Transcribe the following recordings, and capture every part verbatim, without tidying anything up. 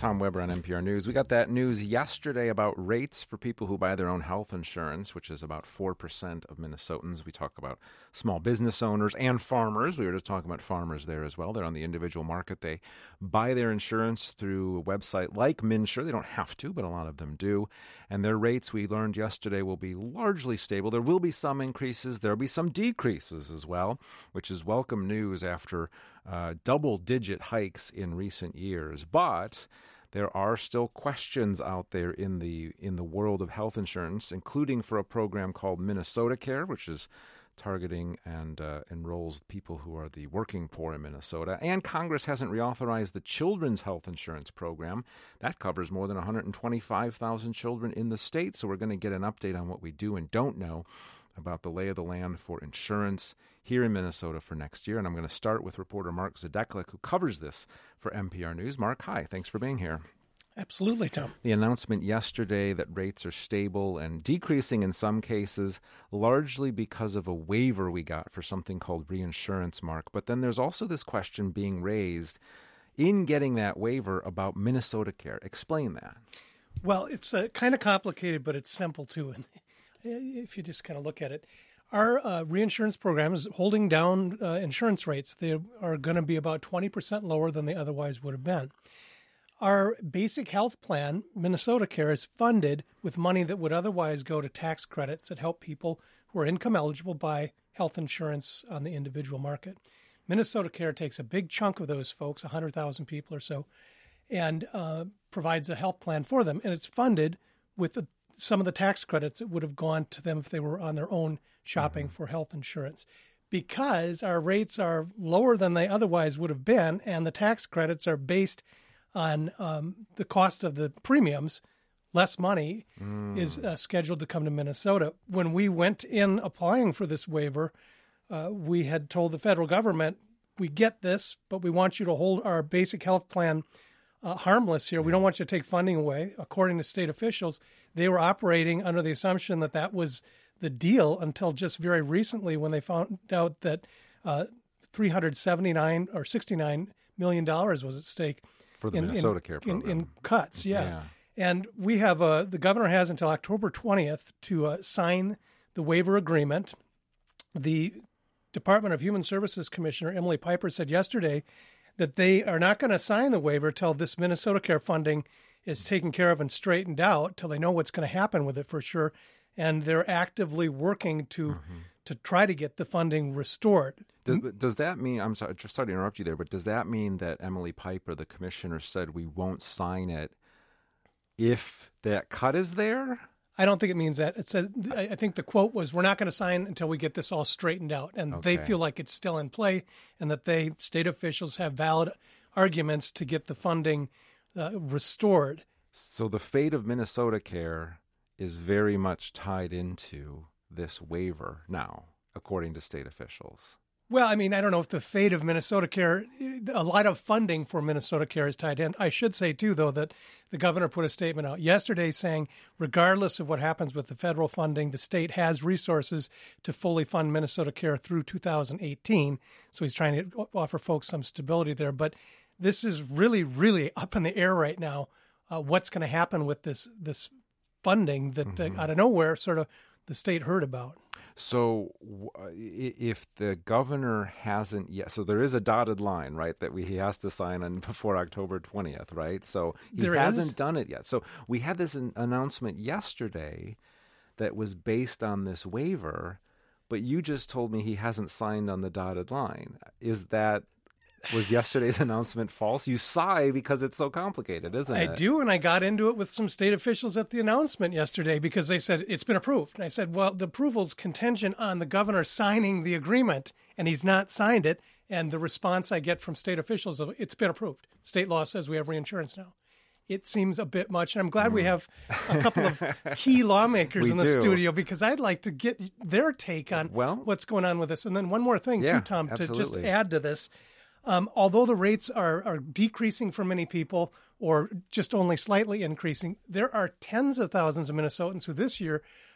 Tom Weber on N P R News. We got that news yesterday about rates for people who buy their own health insurance, which is about four percent of Minnesotans. We talk about small business owners and farmers. We were just talking about farmers there as well. They're on the individual market. They buy their insurance through a website like MNsure. They don't have to, but a lot of them do. And their rates, we learned yesterday, will be largely stable. There will be some increases. There will be some decreases as well, which is welcome news after uh, double-digit hikes in recent years. But there are still questions out there in the in the world of health insurance, including for a program called Minnesota Care, which is targeting and uh, enrolls people who are the working poor in Minnesota. And Congress hasn't reauthorized the Children's Health Insurance Program. That covers more than one hundred twenty-five thousand children in the state. So we're going to get an update on what we do and don't know about the lay of the land for insurance here in Minnesota for next year. And I'm going to start with reporter Mark Zadeklik, who covers this for N P R News. Mark, hi. Thanks for being here. Absolutely, Tom. The announcement yesterday that rates are stable and decreasing in some cases, largely because of a waiver we got for something called reinsurance, Mark. But then there's also this question being raised in getting that waiver about Minnesota Care. Explain that. Well, it's uh, kind of complicated, but it's simple, too. And if you just kind of look at it, our uh, reinsurance program is holding down uh, insurance rates. They are going to be about twenty percent lower than they otherwise would have been. Our basic health plan, Minnesota Care, is funded with money that would otherwise go to tax credits that help people who are income eligible buy health insurance on the individual market. Minnesota Care takes a big chunk of those folks, one hundred thousand people or so, and uh, provides a health plan for them. And it's funded with the, some of the tax credits that would have gone to them if they were on their own shopping mm-hmm. for health insurance. Because our rates are lower than they otherwise would have been, and the tax credits are based on um, the cost of the premiums, less money mm. is uh, scheduled to come to Minnesota. When we went in applying for this waiver, uh, we had told the federal government, we get this, but we want you to hold our basic health plan uh, harmless here. We don't want you to take funding away. According to state officials, they were operating under the assumption that that was the deal until just very recently when they found out that uh, three hundred seventy-nine or sixty-nine million dollars was at stake. For the in, Minnesota in, Care program. In, in cuts, yeah. yeah. And we have, uh, the governor has until October twentieth to uh, sign the waiver agreement. The Department of Human Services Commissioner, Emily Piper, said yesterday that they are not going to sign the waiver till this Minnesota Care funding is taken care of and straightened out, till they know what's going to happen with it for sure. And they're actively working to mm-hmm. to try to get the funding restored. Does, does that mean, I'm sorry, just sorry to interrupt you there, but does that mean that Emily Piper, the commissioner, said we won't sign it if that cut is there? I don't think it means that. It said, I think the quote was, we're not going to sign until we get this all straightened out. And okay. they feel like it's still in play and that they, state officials, have valid arguments to get the funding uh, restored. So the fate of Minnesota Care is very much tied into this waiver now, according to state officials. Well, I mean, I don't know if the fate of Minnesota Care, a lot of funding for Minnesota Care is tied in. I should say, too, though, that the governor put a statement out yesterday saying, regardless of what happens with the federal funding, the state has resources to fully fund Minnesota Care through two thousand eighteen. So he's trying to offer folks some stability there. But this is really, really up in the air right now, uh, what's going to happen with this this funding that mm-hmm. uh, out of nowhere sort of the state heard about. So if the governor hasn't yet, so there is a dotted line, right, that we, he has to sign on before October twentieth, right? So he there hasn't is? done it yet. So we had this an announcement yesterday that was based on this waiver, but you just told me he hasn't signed on the dotted line. Is that... Was yesterday's announcement false? You sigh because it's so complicated, isn't I it? I do, and I got into it with some state officials at the announcement yesterday because they said it's been approved. And I said, well, the approval's contingent on the governor signing the agreement, and he's not signed it. And the response I get from state officials is, it's been approved. State law says we have reinsurance now. It seems a bit much, and I'm glad mm. we have a couple of key lawmakers in the do. studio because I'd like to get their take on well, what's going on with this. And then one more thing, yeah, too, Tom, absolutely. to just add to this. Um, although the rates are, are decreasing for many people or just only slightly increasing, there are tens of thousands of Minnesotans who this year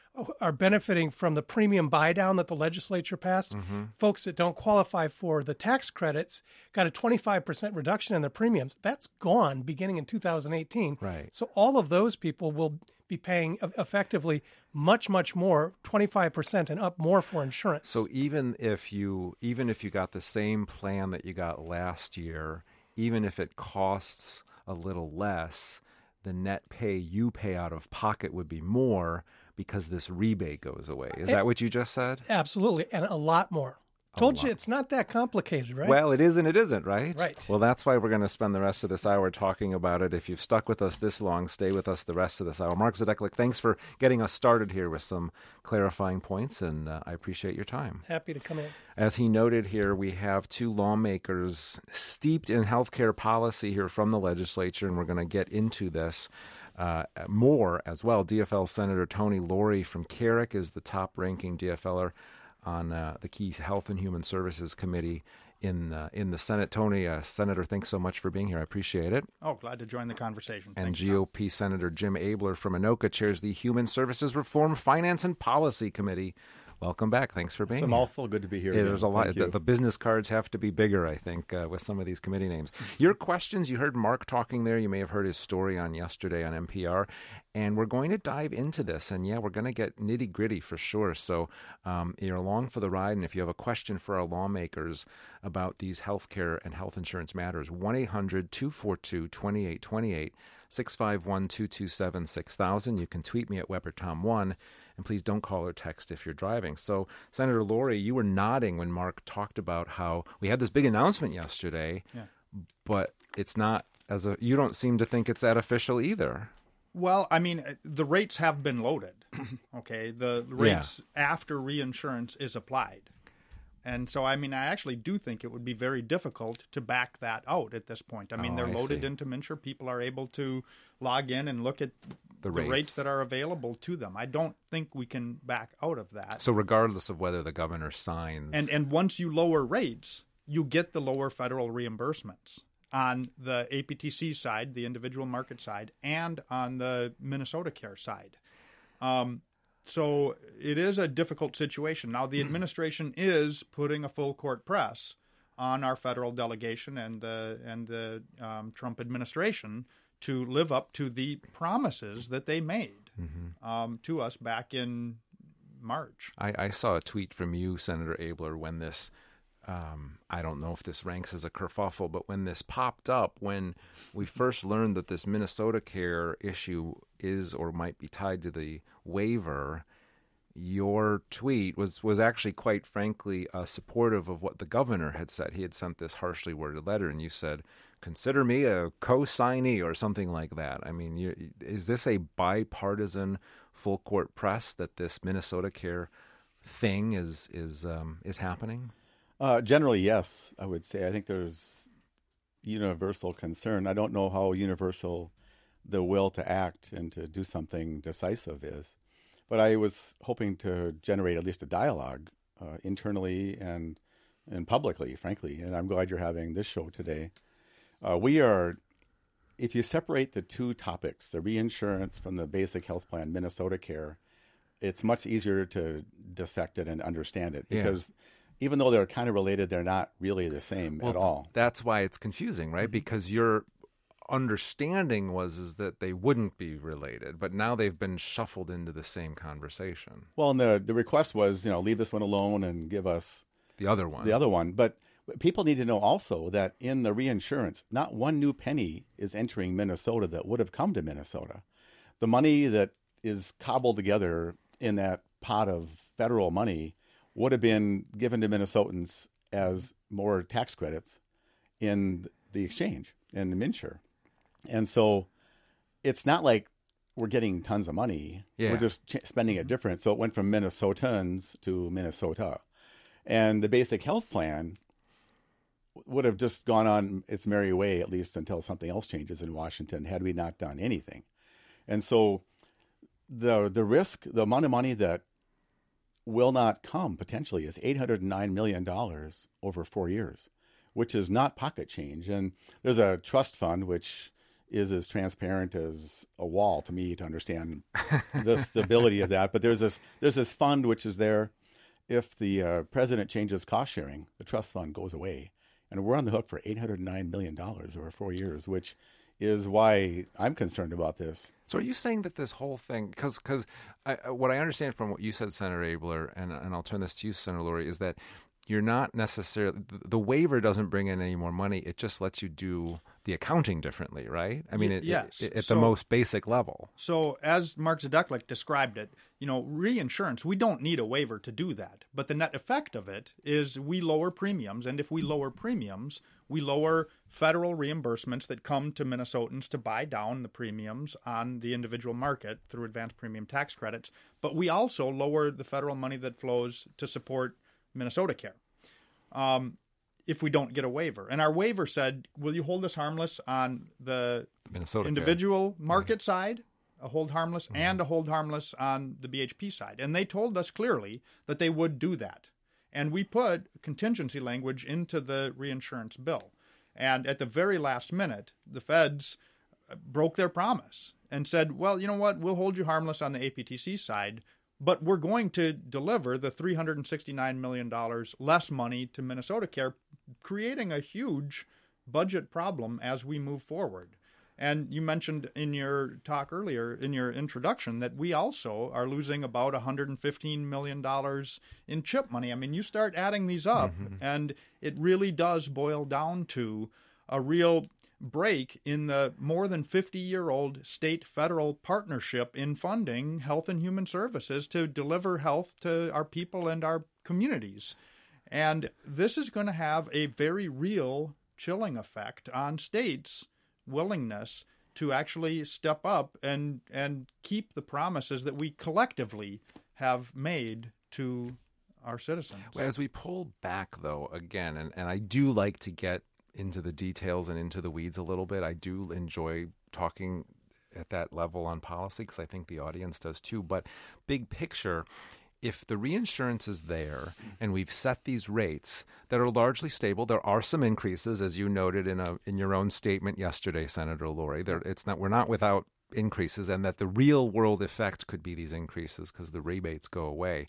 are benefiting from the premium buy down that the legislature passed. Mm-hmm. Folks that don't qualify for the tax credits got a twenty-five percent reduction in their premiums. That's gone beginning in two thousand eighteen. Right. So all of those people will be paying effectively much, much more, twenty-five percent and up more for insurance. So even if you even if you got the same plan that you got last year, even if it costs a little less, the net pay you pay out of pocket would be more because this rebate goes away. Is that what you just said? Absolutely, and a lot more. Told you it's not that complicated, right? Well, it is and it isn't, right? Right. Well, that's why we're going to spend the rest of this hour talking about it. If you've stuck with us this long, stay with us the rest of this hour. Mark Zadeklik, thanks for getting us started here with some clarifying points, and uh, I appreciate your time. Happy to come in. As he noted here, we have two lawmakers steeped in healthcare policy here from the legislature, and we're going to get into this uh, more as well. D F L Senator Tony Laurie from Carrick is the top-ranking D F L er on uh, the key Health and Human Services Committee in uh, in the Senate. Tony, uh, Senator, thanks so much for being here. I appreciate it. Oh, glad to join the conversation. And Thanks, G O P Tom. Senator Jim Abler from Anoka chairs the Human Services Reform Finance and Policy Committee. Welcome back. Thanks for being it's a here. mouthful. Good to be here. Yeah, again. there's a lot. Thank The, you. the business cards have to be bigger, I think, uh, with some of these committee names. Your questions, you heard Mark talking there. You may have heard his story on yesterday on N P R. And we're going to dive into this. And, yeah, we're going to get nitty-gritty for sure. So um, you're along for the ride. And if you have a question for our lawmakers about these health care and health insurance matters, one eight hundred two four two two eight two eight, six five one two two seven six thousand. You can tweet me at Weber Tom one. And please don't call or text if you're driving. So, Senator Laurie, you were nodding when Mark talked about how we had this big announcement yesterday, yeah. but it's not as a. You don't seem to think it's that official either. Well, I mean, the rates have been loaded. Okay, the rates yeah. after reinsurance is applied. And so, I mean, I actually do think it would be very difficult to back that out at this point. I mean, oh, they're I loaded see. into MNsure. People are able to log in and look at the, the rates. rates that are available to them. I don't think we can back out of that. So regardless of whether the governor signs. And, and once you lower rates, you get the lower federal reimbursements on the A P T C side, the individual market side, and on the Minnesota Care side. Um So it is a difficult situation. Now, the administration is putting a full court press on our federal delegation and the and the um, Trump administration to live up to the promises that they made mm-hmm. um, to us back in March. I, I saw a tweet from you, Senator Abler, when this, um, I don't know if this ranks as a kerfuffle, but when this popped up, when we first learned that this Minnesota Care issue is or might be tied to the waiver, your tweet was, was actually quite frankly uh, supportive of what the governor had said. He had sent this harshly worded letter, and you said, consider me a co-signee or something like that. I mean, you, is this a bipartisan full court press that this Minnesota Care thing is is um, is happening? Uh, generally, yes, I would say. I think there's universal concern. I don't know how universal the will to act and to do something decisive is. But I was hoping to generate at least a dialogue uh, internally and and publicly, frankly. And I'm glad you're having this show today. Uh, we are, if you separate the two topics, the reinsurance from the basic health plan, Minnesota Care, it's much easier to dissect it and understand it because yeah. even though they're kind of related, they're not really the same well, at all. That's why it's confusing, right? Mm-hmm. Because your understanding was is that they wouldn't be related, but now they've been shuffled into the same conversation. Well, and the the request was, you know, leave this one alone and give us the other one. The other one, but people need to know also that in the reinsurance, not one new penny is entering Minnesota that would have come to Minnesota. The money that is cobbled together in that pot of federal money would have been given to Minnesotans as more tax credits in the exchange and the MNsure. And so it's not like we're getting tons of money. Yeah. We're just ch- spending it different. So it went from Minnesotans to Minnesota. And the basic health plan would have just gone on its merry way, at least until something else changes in Washington, had we not done anything. And so the the risk, the amount of money that will not come potentially is eight hundred nine million dollars over four years, which is not pocket change. And there's a trust fund, which is as transparent as a wall to me to understand the stability of that. But there's this there's this fund which is there. If the uh, president changes cost sharing, the trust fund goes away, and we're on the hook for eight hundred nine million dollars over four years, which is why I'm concerned about this. So are you saying that this whole thing, because because what I understand from what you said, Senator Abeler, and, and I'll turn this to you, Senator Lurie, is that you're not necessarily, the waiver doesn't bring in any more money. It just lets you do the accounting differently, right? I mean, it, yes. it, it, at so, the most basic level. So as Mark Zadeklik described it, you know, reinsurance, we don't need a waiver to do that. But the net effect of it is we lower premiums. And if we lower premiums, we lower federal reimbursements that come to Minnesotans to buy down the premiums on the individual market through advanced premium tax credits. But we also lower the federal money that flows to support Minnesota Care um, if we don't get a waiver. And our waiver said, will you hold us harmless on the Minnesota individual Care. market Mm-hmm. side, a hold harmless, mm-hmm. and a hold harmless on the B H P side? And they told us clearly that they would do that. And we put contingency language into the reinsurance bill. And at the very last minute, the feds broke their promise and said, well, you know what, we'll hold you harmless on the A P T C side, but we're going to deliver the three hundred sixty-nine million dollars less money to Minnesota Care, creating a huge budget problem as we move forward. And you mentioned in your talk earlier, in your introduction, that we also are losing about one hundred fifteen million dollars in CHIP money. I mean, you start adding these up, mm-hmm. and it really does boil down to a real break in the more than fifty-year-old state-federal partnership in funding health and human services to deliver health to our people and our communities. And this is going to have a very real chilling effect on states' willingness to actually step up and, and keep the promises that we collectively have made to our citizens. Well, as we pull back, though, again, and, and I do like to get into the details and into the weeds a little bit. I do enjoy talking at that level on policy because I think the audience does too. But big picture, if the reinsurance is there and we've set these rates that are largely stable, there are some increases, as you noted in a in your own statement yesterday, Senator Lurie. There, it's not we're not without increases, and that the real world effect could be these increases because the rebates go away.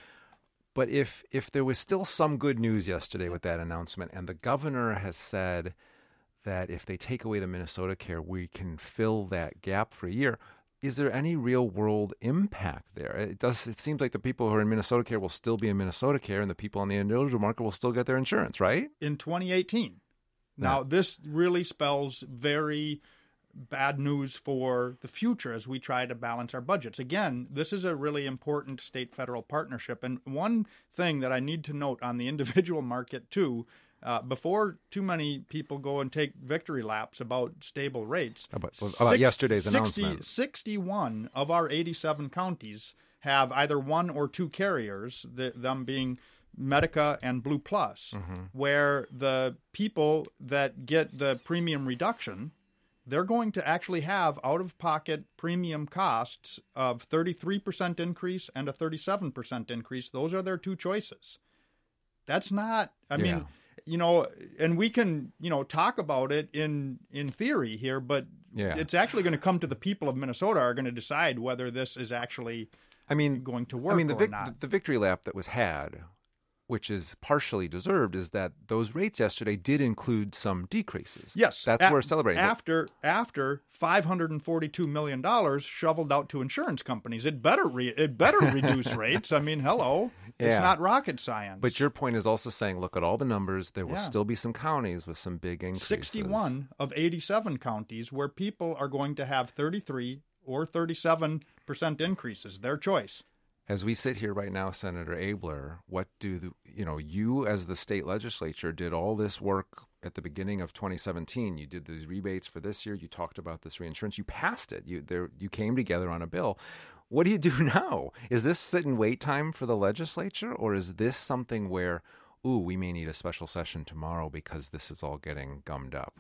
But if if there was still some good news yesterday with that announcement, and the governor has said that if they take away the Minnesota Care, we can fill that gap for a year, is there any real world impact there? It does. It seems like the people who are in Minnesota Care will still be in Minnesota Care, and the people on the individual market will still get their insurance, right? In twenty eighteen. Now, yeah. This really spells very bad news for the future as we try to balance our budgets. Again, this is a really important state-federal partnership. And one thing that I need to note on the individual market, too, uh, before too many people go and take victory laps about stable rates, about, about six, yesterday's sixty, announcement. sixty-one of our eighty-seven counties have either one or two carriers, the, them being Medica and Blue Plus, mm-hmm. where the people that get the premium reduction, they're going to actually have out-of-pocket premium costs of thirty-three percent increase and a thirty-seven percent increase. Those are their two choices. That's not, I yeah. mean, you know, and we can, you know, talk about it in, in theory here, but yeah. it's actually going to come to the people of Minnesota are going to decide whether this is actually I mean, going to work I mean, the or vic- not. The victory lap that was had, which is partially deserved, is that those rates yesterday did include some decreases. Yes. That's a- we're celebrating. After after five hundred forty-two million dollars shoveled out to insurance companies, it better re- it better reduce rates. I mean, hello. Yeah. It's not rocket science. But your point is also saying, look at all the numbers. There will yeah. still be some counties with some big increases. sixty-one of eighty-seven counties where people are going to have thirty-three or thirty-seven percent increases. Their choice. As we sit here right now, Senator Abeler, what do the, you know? You, as the state legislature, did all this work at the beginning of twenty seventeen. You did these rebates for this year. You talked about this reinsurance. You passed it. You there. You came together on a bill. What do you do now? Is this sit and wait time for the legislature, or is this something where, ooh, we may need a special session tomorrow because this is all getting gummed up?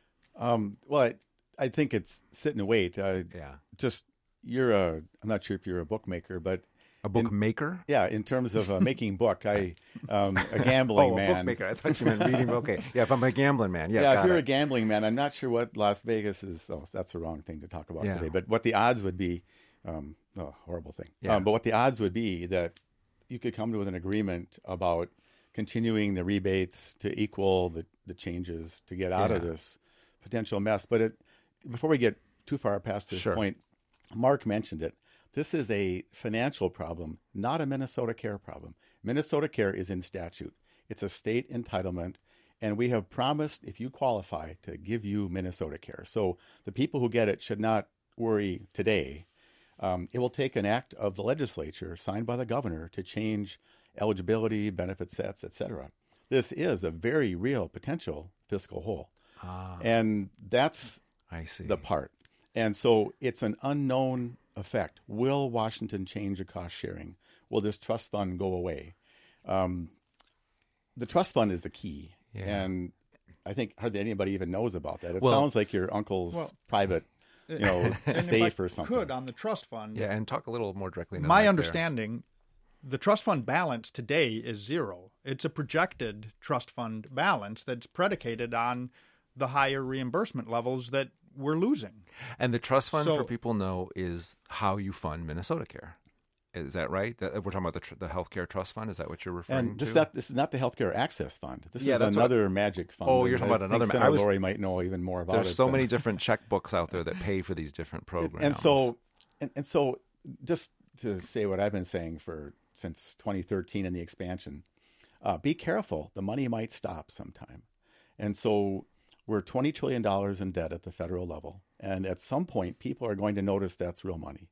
Um, well, I, I think it's sit and wait. Uh, yeah. Just you're a. I'm not sure if you're a bookmaker, but A book in, maker? Yeah, in terms of uh, making book, I um, a gambling oh, man. a bookmaker. I thought you meant reading. Okay, yeah. If I'm a gambling man, yeah. Yeah, got if you're it. a gambling man, I'm not sure what Las Vegas is. Oh, that's the wrong thing to talk about Yeah. today. But what the odds would be, um, oh, horrible thing. Yeah. Um, but what the odds would be that you could come to an agreement about continuing the rebates to equal the, the changes to get out of Yeah. this potential mess. But it, before we get too far past this Sure. point, Mark mentioned it. This is a financial problem, not a Minnesota Care problem. Minnesota Care is in statute. It's a state entitlement, and we have promised, if you qualify, to give you Minnesota Care. So the people who get it should not worry today. Um, it will take an act of the legislature signed by the governor to change eligibility, benefit sets, et cetera. This is a very real potential fiscal hole. Ah, And that's I see. the part. And so it's an unknown effect. Will Washington change the cost sharing? Will this trust fund go away? Um, the trust fund is the key. Yeah. And I think hardly anybody even knows about that. It Well- sounds like your uncle's Well, private, you know, And safe if I or something. could, on the trust fund, yeah, and talk a little more directly. into the my mic there. understanding, the trust fund balance today is zero. It's a projected trust fund balance that's predicated on the higher reimbursement levels that we're losing. And the trust fund, So- for people know, is how you fund Minnesota Care. Is that right? That, we're talking about the tr- the healthcare trust fund. Is that what you're referring And this to? is not this is not the healthcare access fund. This Yeah, is that's what- another magic fund. Oh, And you're talking I about think another ma- Senator I was- Lori might know even more about it. There's so but- many different checkbooks out there that pay for these different programs. And so, and, and so, just to say what I've been saying for since twenty thirteen in the expansion, uh, be careful. The money might stop sometime, and so we're twenty trillion dollars in debt at the federal level, and at some point, people are going to notice that's real money,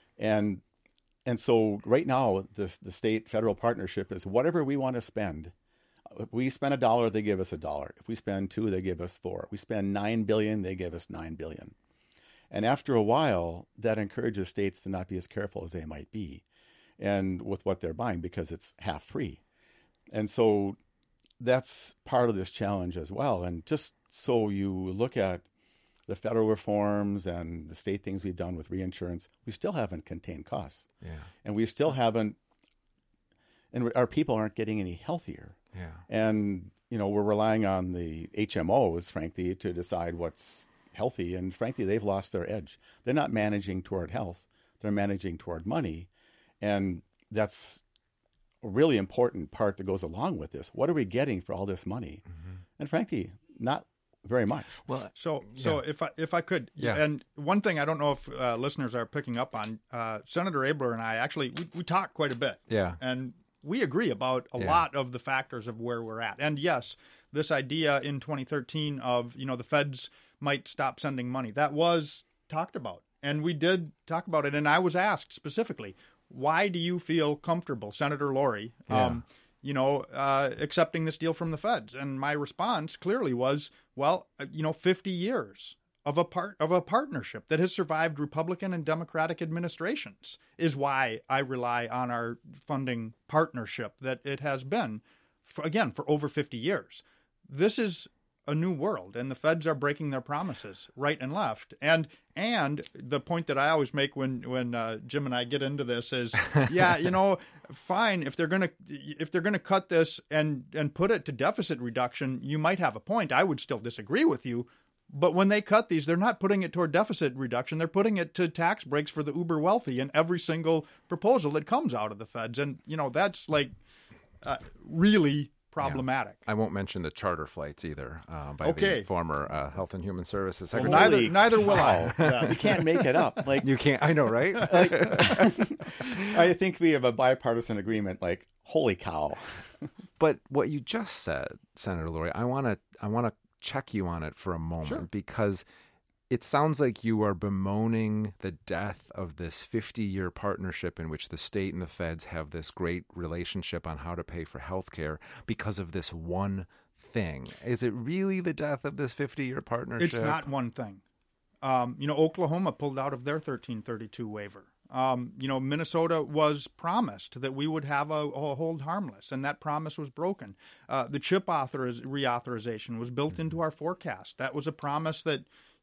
and and so right now, the the state federal partnership is whatever we want to spend. If we spend a dollar, they give us a dollar. If we spend two, they give us four. If we spend nine billion, they give us nine billion. And after a while, that encourages states to not be as careful as they might be, and with what they're buying because it's half free. And so that's part of this challenge as well. And just so you look at the federal reforms and the state things we've done with reinsurance, we still haven't contained costs, yeah, and we still haven't, and our people aren't getting any healthier. yeah, And, you know, we're relying on the H M Os, frankly, to decide what's healthy. And frankly, they've lost their edge. They're not managing toward health. They're managing toward money. And that's a really important part that goes along with this. What are we getting for all this money? Mm-hmm. And frankly, not very much. well, So, so if I if I could, Yeah. and one thing I don't know if uh, listeners are picking up on, uh, Senator Abler and I actually we, we talk quite a bit, yeah, and we agree about a Yeah. lot of the factors of where we're at. And yes, this idea in twenty thirteen of you know the feds might stop sending money, that was talked about, and we did talk about it. And I was asked specifically, why do you feel comfortable, Senator Lori, Yeah. um, you know, uh, accepting this deal from the feds? And my response clearly was, well, uh, you know, fifty years of a part of a partnership that has survived Republican and Democratic administrations is why I rely on our funding partnership that it has been, for, again, for over fifty years. This is a new world, and the feds are breaking their promises right and left. And and the point that I always make when when uh, Jim and I get into this is, yeah, you know, fine, if they're gonna if they're gonna cut this and and put it to deficit reduction, you might have a point. I would still disagree with you. But when they cut these, they're not putting it toward deficit reduction. They're putting it to tax breaks for the uber wealthy in every single proposal that comes out of the feds. And, you know, that's like uh, really problematic. I won't mention the charter flights either uh, by Okay. the former uh, Health and Human Services Well, Secretary. neither Holy neither will I. cow. You can't make it up. Like, You can't. I know, right? I think we have a bipartisan agreement. Like, holy cow! But what you just said, Senator Lori, I want to I want to check you on it for a moment Sure. because it sounds like you are bemoaning the death of this fifty-year partnership in which the state and the feds have this great relationship on how to pay for health care because of this one thing. Is it really the death of this fifty-year partnership? It's not one thing. Um, you know, Oklahoma pulled out of their thirteen thirty-two waiver. Um, you know, Minnesota was promised that we would have a, a hold harmless, and that promise was broken. Uh, the CHIP authoriz- reauthorization was built into our forecast. That was a promise that,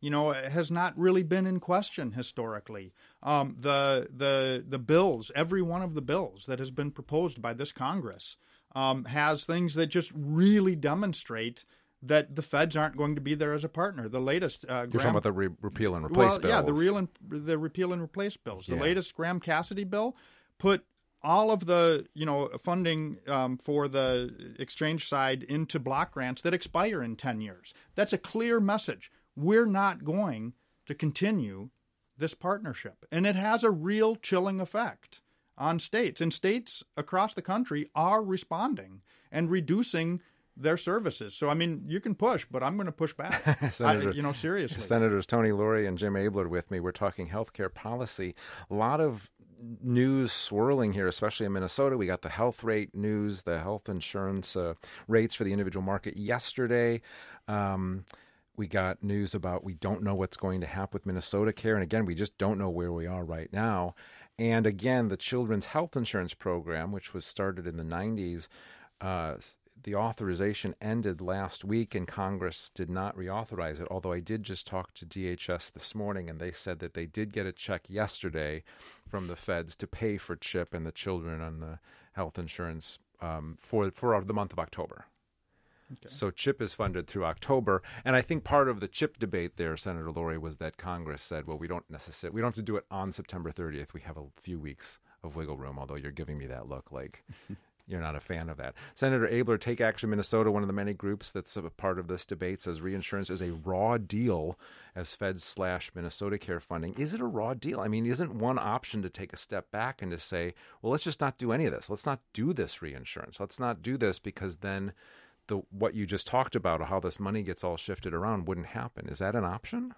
you know, has not really been in question historically. Um, the the the bills, every one of the bills that has been proposed by this Congress um, has things that just really demonstrate that the feds aren't going to be there as a partner. The latest uh, You're Graham, talking about the re- repeal and replace well, bills. yeah, the real and the repeal and replace bills. The Yeah. latest Graham Cassidy bill put all of the, you know, funding um, for the exchange side into block grants that expire in ten years. That's a clear message. We're not going to continue this partnership. And it has a real chilling effect on states. And states across the country are responding and reducing their services. So, I mean, you can push, but I'm going to push back. Senator, I, you know, seriously. Senators Tony Laurie and Jim Abler with me. We're talking healthcare policy. A lot of news swirling here, especially in Minnesota. We got the health rate news, the health insurance uh, rates for the individual market yesterday. Um, we got news about we don't know what's going to happen with Minnesota Care. And again, we just don't know where we are right now. And again, the Children's Health Insurance Program, which was started in the nineties, uh, the authorization ended last week and Congress did not reauthorize it, although I did just talk to D H S this morning and they said that they did get a check yesterday from the feds to pay for CHIP and the children on the health insurance um, for, for the month of October. Okay. So CHIP is funded through October. And I think part of the CHIP debate there, Senator Laurie, was that Congress said, well, we don't necessarily, we don't have to do it on September thirtieth. We have a few weeks of wiggle room, although you're giving me that look like you're not a fan of that. Senator Abler, Take Action Minnesota, one of the many groups that's a part of this debate, says reinsurance is a raw deal as feds slash Minnesota Care funding. Is it a raw deal? I mean, isn't one option to take a step back and to say, well, let's just not do any of this. Let's not do this reinsurance. Let's not do this because then the what you just talked about, how this money gets all shifted around, wouldn't happen. Is that an option?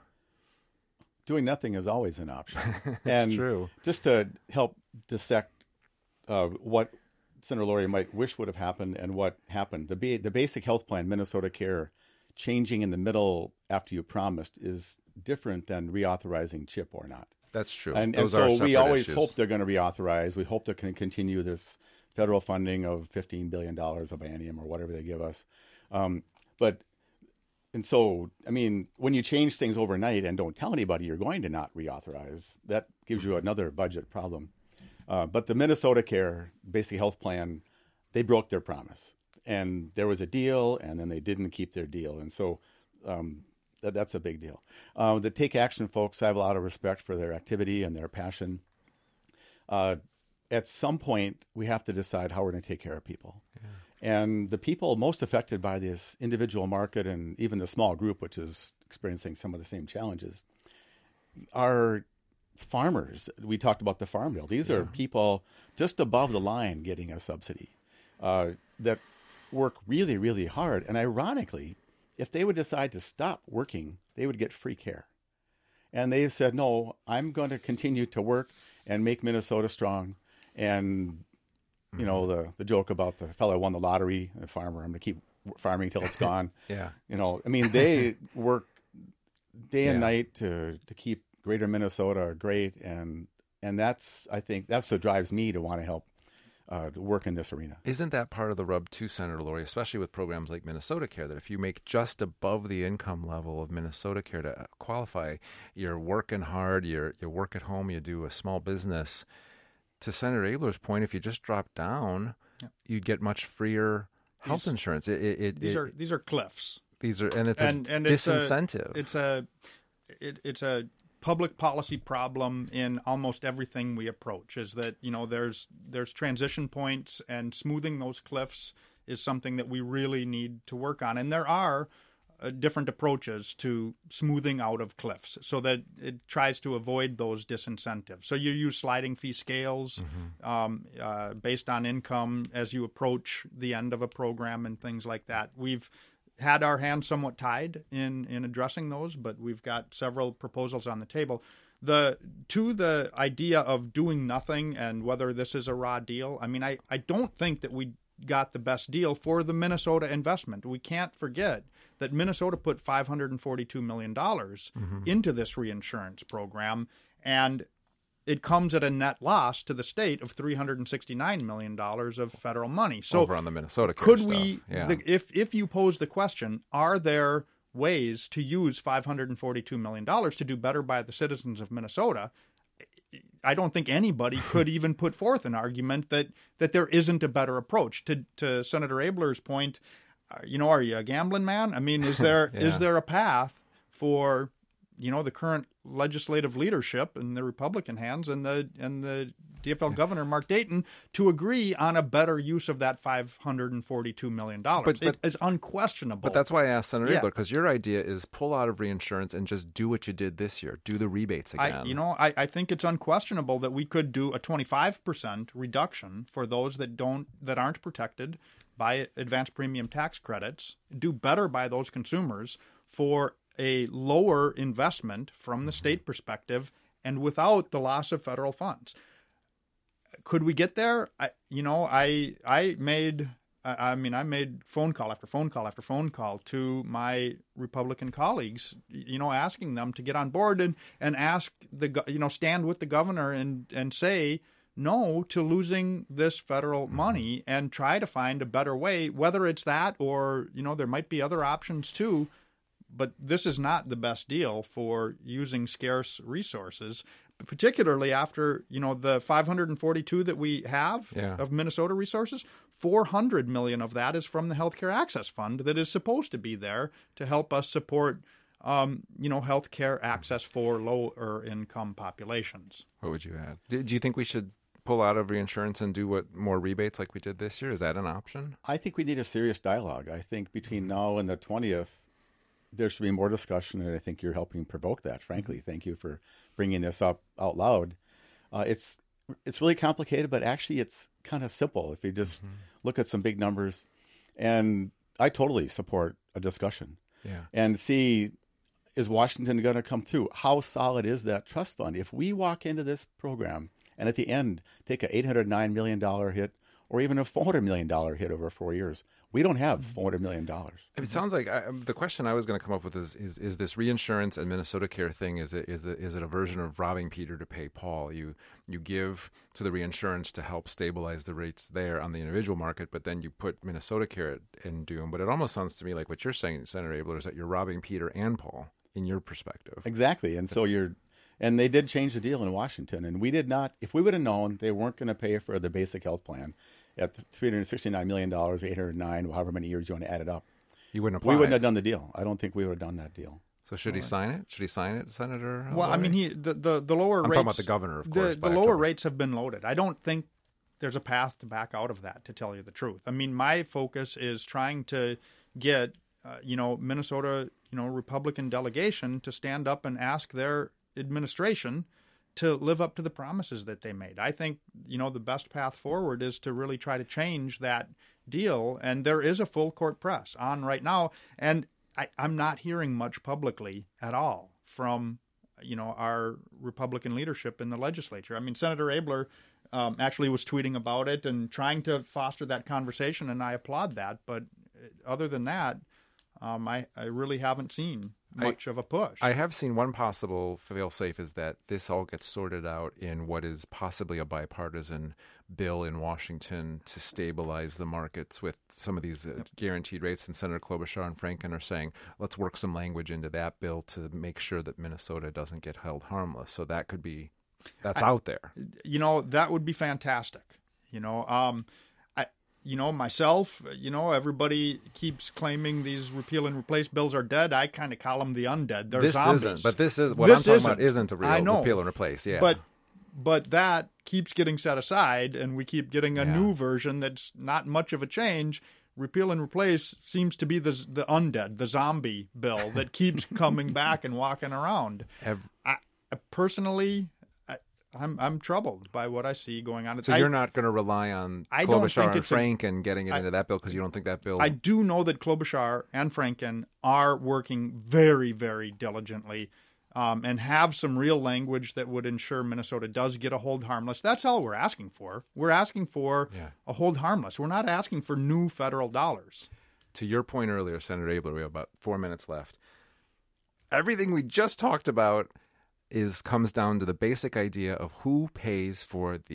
Doing nothing is always an option. That's and true. Just to help dissect uh, what Senator Laurie might wish would have happened and what happened, the ba- the basic health plan, Minnesota Care, changing in the middle after you promised is different than reauthorizing CHIP or not. That's true. And, and Those are so we separate always issues. hope they're going to reauthorize. We hope they can continue this federal funding of fifteen billion dollars a biennium or whatever they give us. Um, but, and so, I mean, when you change things overnight and don't tell anybody you're going to not reauthorize, that gives you another budget problem. Uh, but the Minnesota Care Basic Health Plan, they broke their promise. And there was a deal, and then they didn't keep their deal. And so um, that, that's a big deal. Uh, the Take Action folks, I have a lot of respect for their activity and their passion. Uh, at some point, we have to decide how we're going to take care of people. Yeah. And the people most affected by this individual market and even the small group, which is experiencing some of the same challenges, are farmers. We talked about the Farm Bill. These yeah. are people just above the line getting a subsidy uh, that work really, really hard. And ironically, if they would decide to stop working, they would get free care. And they've said, no, I'm going to continue to work and make Minnesota strong. And, you know, the, the joke about the fellow who won the lottery, the farmer, I'm going to keep farming till it's gone. yeah. You know, I mean, they work day and yeah. night to, to keep greater Minnesota great. And, and that's, I think, that's what drives me to want to help uh, to work in this arena. Isn't that part of the rub too, Senator Laurie, especially with programs like Minnesota Care, that if you make just above the income level of Minnesota Care to qualify, you're working hard, you're, you work at home, you do a small business. To Senator Abler's point, if you just drop down, yeah. you'd get much freer health these, insurance. It, it, it, these it, are these are cliffs. These are, and it's and, a and disincentive. It's a it's a, it, it's a public policy problem in almost everything we approach. Is that you know there's there's transition points, and smoothing those cliffs is something that we really need to work on. And there are Uh, different approaches to smoothing out of cliffs so that it tries to avoid those disincentives. So you use sliding fee scales mm-hmm. um, uh, based on income as you approach the end of a program and things like that. We've had our hands somewhat tied in, in addressing those, but we've got several proposals on the table. The to the idea of doing nothing and whether this is a raw deal, I mean, I, I don't think that we got the best deal for the Minnesota investment. We can't forget that Minnesota put five hundred forty-two million dollars mm-hmm. into this reinsurance program, and it comes at a net loss to the state of three hundred sixty-nine million dollars of federal money. So over on the Minnesota Care could stuff. we, yeah. the, if if you pose the question, are there ways to use five hundred forty-two million dollars to do better by the citizens of Minnesota, I don't think anybody could even put forth an argument that, that there isn't a better approach. To to Senator Abler's point, uh, you know, are you a gambling man? I mean, is there yeah. is there a path for, you know, the current legislative leadership in the Republican hands and the and the D F L governor, Mark Dayton, to agree on a better use of that five hundred forty-two million dollars? But, but, it is unquestionable. But that's why I asked Senator Yeah. Abler, because your idea is pull out of reinsurance and just do what you did this year. Do the rebates again. I, you know, I, I think it's unquestionable that we could do a twenty-five percent reduction for those that don't that aren't protected by advanced premium tax credits, do better by those consumers for a lower investment from the state perspective and without the loss of federal funds. Could we get there? I, you know, I I made I mean I made phone call after phone call after phone call to my Republican colleagues, you know, asking them to get on board and, and ask the you know stand with the governor and and say no to losing this federal money and try to find a better way, whether it's that or, you know, there might be other options too. But this is not the best deal for using scarce resources, particularly after, you know, the five hundred forty-two that we have yeah. of Minnesota resources. four hundred million of that is from the Healthcare Access Fund that is supposed to be there to help us support, um, you know, healthcare access for lower income populations. What would you add? Do, do you think we should pull out of reinsurance and do what more rebates like we did this year? Is that an option? I think we need a serious dialogue. I think between now and the twentieth, there should be more discussion, and I think you're helping provoke that, frankly. Thank you for bringing this up out loud. Uh, it's it's really complicated, but actually it's kind of simple if you just mm-hmm. look at some big numbers. And I totally support a discussion. Yeah. And see, is Washington going to come through? How solid is that trust fund? If we walk into this program and at the end take an eight hundred nine million dollars hit or even a four hundred million dollars hit over four years, we don't have four hundred million dollars. It sounds like I, the question I was going to come up with is, is is this reinsurance and Minnesota Care thing, is it is it, is it a version of robbing Peter to pay Paul? You you give to the reinsurance to help stabilize the rates there on the individual market, but then you put Minnesota Care in doom. But it almost sounds to me like what you're saying, Senator Abler, is that you're robbing Peter and Paul in your perspective. Exactly. And so you're and they did change the deal in Washington. And we did not, if we would have known they weren't going to pay for the basic health plan at three hundred sixty-nine million dollars, eight hundred nine, however many years you want to add it up, you wouldn't apply we wouldn't it. have done the deal. I don't think we would have done that deal. So should he sign it? Should he sign it, Senator? Well, I mean, he the, the, the lower I'm rates. talking about the governor, of course. The, by the lower October. rates have been loaded. I don't think there's a path to back out of that, to tell you the truth. I mean, my focus is trying to get, uh, you know, Minnesota, you know, Republican delegation to stand up and ask their administration to live up to the promises that they made. I think, you know, the best path forward is to really try to change that deal. And there is a full court press on right now. And I, I'm not hearing much publicly at all from, you know, our Republican leadership in the legislature. I mean, Senator Abler um, actually was tweeting about it and trying to foster that conversation, and I applaud that. But other than that, um, I, I really haven't seen much I, of a push. I have seen one possible fail-safe is that this all gets sorted out in what is possibly a bipartisan bill in Washington to stabilize the markets with some of these uh, yep. guaranteed rates. And Senator Klobuchar and Franken are saying, let's work some language into that bill to make sure that Minnesota doesn't get held harmless. So that could be, that's I, out there. You know, that would be fantastic. You know, um, I, you know, myself, you know, everybody keeps claiming these repeal and replace bills are dead. I kind of call them the undead. They're this zombies. Isn't, but this is what this I'm talking isn't. about isn't a real I know. repeal and replace. Yeah. But But that keeps getting set aside, and we keep getting a yeah. new version that's not much of a change. Repeal and replace seems to be the the undead, the zombie bill that keeps coming back and walking around. Every, I, I personally, I, I'm I'm troubled by what I see going on. So I, you're not going to rely on I don't Klobuchar think and it's a- Franken getting it I- into that bill because you don't think that bill. I do know that Klobuchar and Franken are working very, very diligently um, and have some real language that would ensure Minnesota does get a hold harmless. That's all we're asking for. We're asking for Yeah. a hold harmless. We're not asking for new federal dollars. To your point earlier, Senator Abler, we have about four minutes left. Everything we just talked about is comes down to the basic idea of who pays for the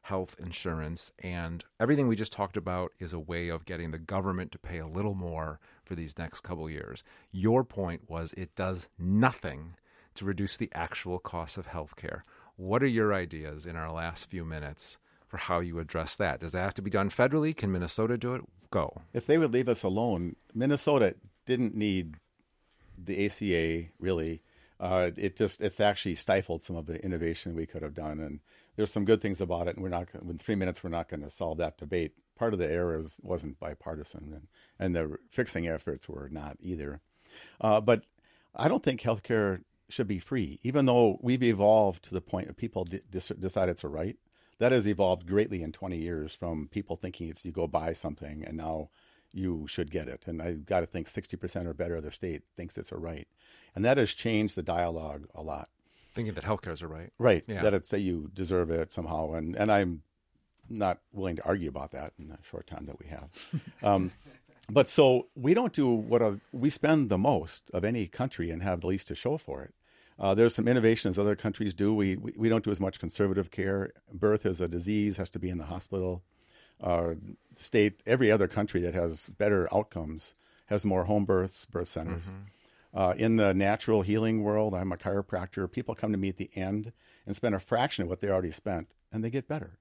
health insurance, and everything we just talked about is a way of getting the government to pay a little more for these next couple years. Your point was it does nothing to reduce the actual cost of health care. What are your ideas in our last few minutes for how you address that? Does that have to be done federally? Can Minnesota do it? Go. If they would leave us alone, Minnesota didn't need the A C A, really. Uh, it just it's actually stifled some of the innovation we could have done, and there's some good things about it. And we're not in three minutes we're not going to solve that debate. Part of the error is, wasn't bipartisan, and, and the fixing efforts were not either. Uh, but I don't think healthcare should be free, even though we've evolved to the point of people de- decide it's a right. That has evolved greatly in twenty years from people thinking it's you go buy something and now you should get it. And I've got to think sixty percent or better of the state thinks it's a right. And that has changed the dialogue a lot. Thinking that healthcare is a right. Right. Yeah. That it's that you deserve it somehow. And, and I'm not willing to argue about that in the short time that we have. um, but so we don't do what a, we spend the most of any country and have the least to show for it. Uh, there's some innovations other countries do. We, we we don't do as much conservative care. Birth is a disease, has to be in the hospital. Uh, state, every other country that has better outcomes has more home births, birth centers. Mm-hmm. Uh, in the natural healing world, I'm a chiropractor. People come to me at the end and spend a fraction of what they already spent, and they get better.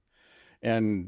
And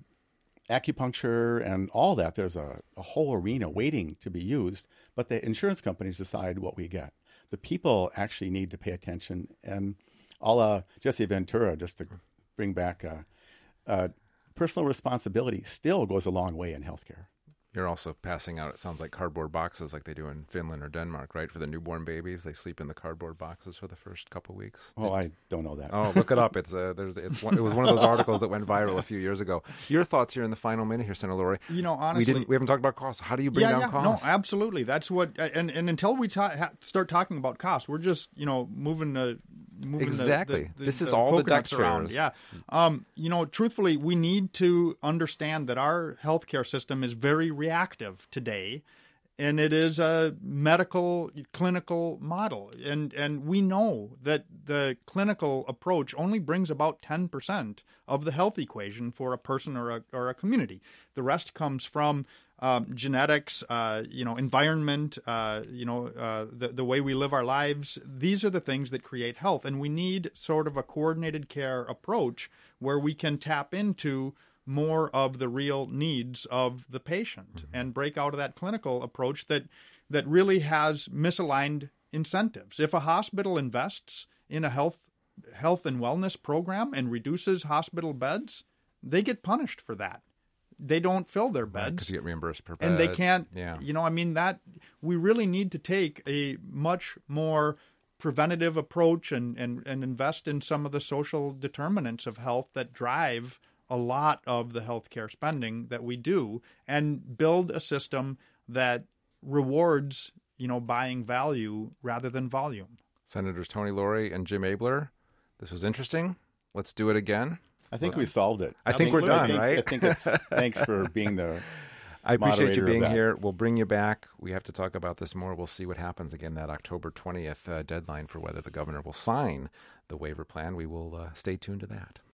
acupuncture and all that, there's a, a whole arena waiting to be used, but the insurance companies decide what we get. The people actually need to pay attention. And a la Jesse Ventura, just to bring back uh, uh, personal responsibility still goes a long way in healthcare. You're also passing out, it sounds like, cardboard boxes like they do in Finland or Denmark, right? For the newborn babies, they sleep in the cardboard boxes for the first couple weeks. Oh, I don't know that. Oh, look it up. It's uh, there's, it's one, it was one of those articles that went viral a few years ago. Your thoughts here in the final minute here, Senator Lurie. You know, honestly, we didn't. We haven't talked about costs. How do you bring yeah, down yeah, costs? No, absolutely. That's what. And and until we ta- ha- start talking about costs, we're just you know moving the. Moving exactly. The, the, the, this is the all the deck around. chairs. Yeah. Um, you know, truthfully, we need to understand that our healthcare system is very reactive today, and it is a medical clinical model. And and we know that the clinical approach only brings about ten percent of the health equation for a person or a or a community. The rest comes from Um, genetics, uh, you know, environment, uh, you know, uh, the the way we live our lives. These are the things that create health, and we need sort of a coordinated care approach where we can tap into more of the real needs of the patient mm-hmm. and break out of that clinical approach that that really has misaligned incentives. If a hospital invests in a health health and wellness program and reduces hospital beds, they get punished for that. They don't fill their beds. Because you get reimbursed per bed. And they can't, yeah. you know, I mean, that we really need to take a much more preventative approach and, and, and invest in some of the social determinants of health that drive a lot of the healthcare spending that we do, and build a system that rewards, you know, buying value rather than volume. Senators Tony Lurie and Jim Abler, this was interesting. Let's do it again. I think we solved it. I think we're done, I think, right? I think it's thanks for being the I appreciate you being moderator of that. here. We'll bring you back. We have to talk about this more. We'll see what happens again, that October twentieth uh, deadline for whether the governor will sign the waiver plan. We will uh, stay tuned to that.